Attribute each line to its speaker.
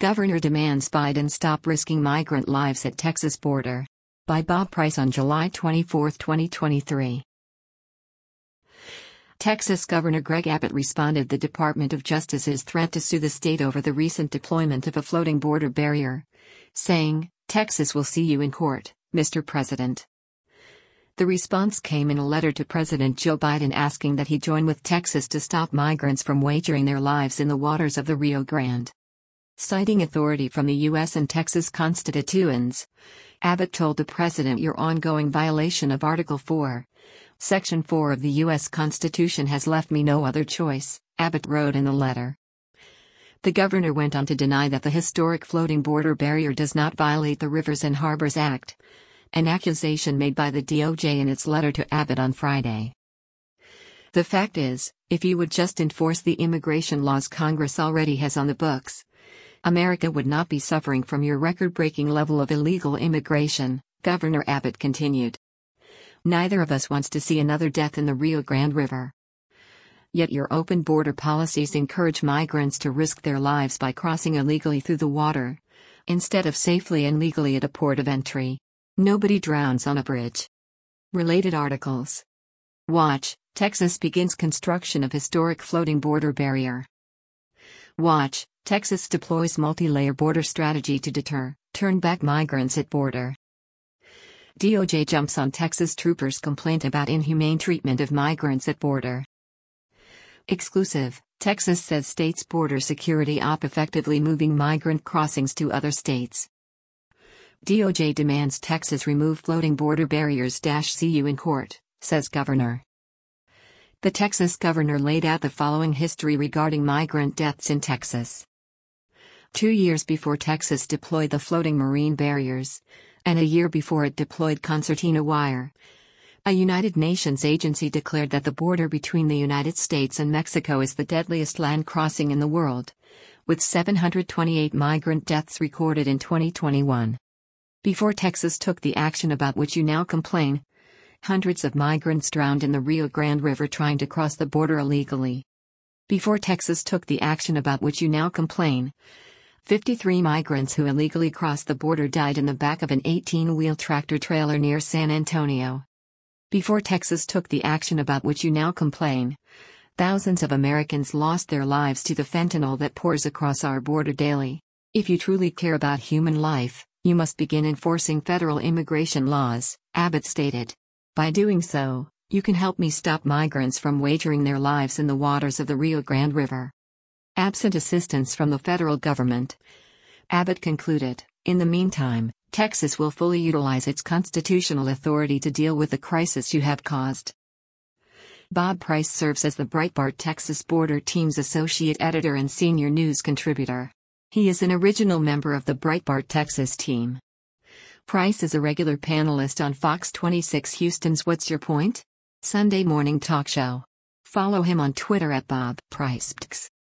Speaker 1: Governor demands Biden stop risking migrant lives at Texas border. By Bob Price on July 24, 2023. Texas Governor Greg Abbott responded to the Department of Justice's threat to sue the state over the recent deployment of a floating border barrier, saying, "Texas will see you in court, Mr. President." The response came in a letter to President Joe Biden asking that he join with Texas to stop migrants from wagering their lives in the waters of the Rio Grande. Citing authority from the U.S. and Texas constitutions, Abbott told the president, "Your ongoing violation of Article 4, Section 4 of the U.S. Constitution has left me no other choice," Abbott wrote in the letter. The governor went on to deny that the historic floating border barrier does not violate the Rivers and Harbors Act, an accusation made by the DOJ in its letter to Abbott on Friday. "The fact is, if you would just enforce the immigration laws Congress already has on the books, America would not be suffering from your record-breaking level of illegal immigration," Governor Abbott continued. "Neither of us wants to see another death in the Rio Grande River. Yet your open border policies encourage migrants to risk their lives by crossing illegally through the water, instead of safely and legally at a port of entry. Nobody drowns on a bridge." Related articles. Watch, Texas begins construction of historic floating border barrier. Watch, Texas deploys multi-layer border strategy to deter, turn back migrants at border. DOJ jumps on Texas troopers' complaint about inhumane treatment of migrants at border. Exclusive, Texas says state's border security op effectively moving migrant crossings to other states. DOJ demands Texas remove floating border barriers - see you in court, says governor. The Texas governor laid out the following history regarding migrant deaths in Texas. 2 years before Texas deployed the floating marine barriers, and a year before it deployed concertina wire, a United Nations agency declared that the border between the United States and Mexico is the deadliest land crossing in the world, with 728 migrant deaths recorded in 2021. Before Texas took the action about which you now complain, hundreds of migrants drowned in the Rio Grande River trying to cross the border illegally. Before Texas took the action about which you now complain, 53 migrants who illegally crossed the border died in the back of an 18-wheel tractor-trailer near San Antonio. Before Texas took the action about which you now complain, thousands of Americans lost their lives to the fentanyl that pours across our border daily. If you truly care about human life, you must begin enforcing federal immigration laws, Abbott stated. By doing so, you can help me stop migrants from wagering their lives in the waters of the Rio Grande River. Absent assistance from the federal government, Abbott concluded, in the meantime, Texas will fully utilize its constitutional authority to deal with the crisis you have caused. Bob Price serves as the Breitbart Texas Border Team's associate editor and senior news contributor. He is an original member of the Breitbart Texas team. Price is a regular panelist on Fox 26 Houston's What's Your Point? Sunday morning talk show. Follow him on Twitter at Bob Price.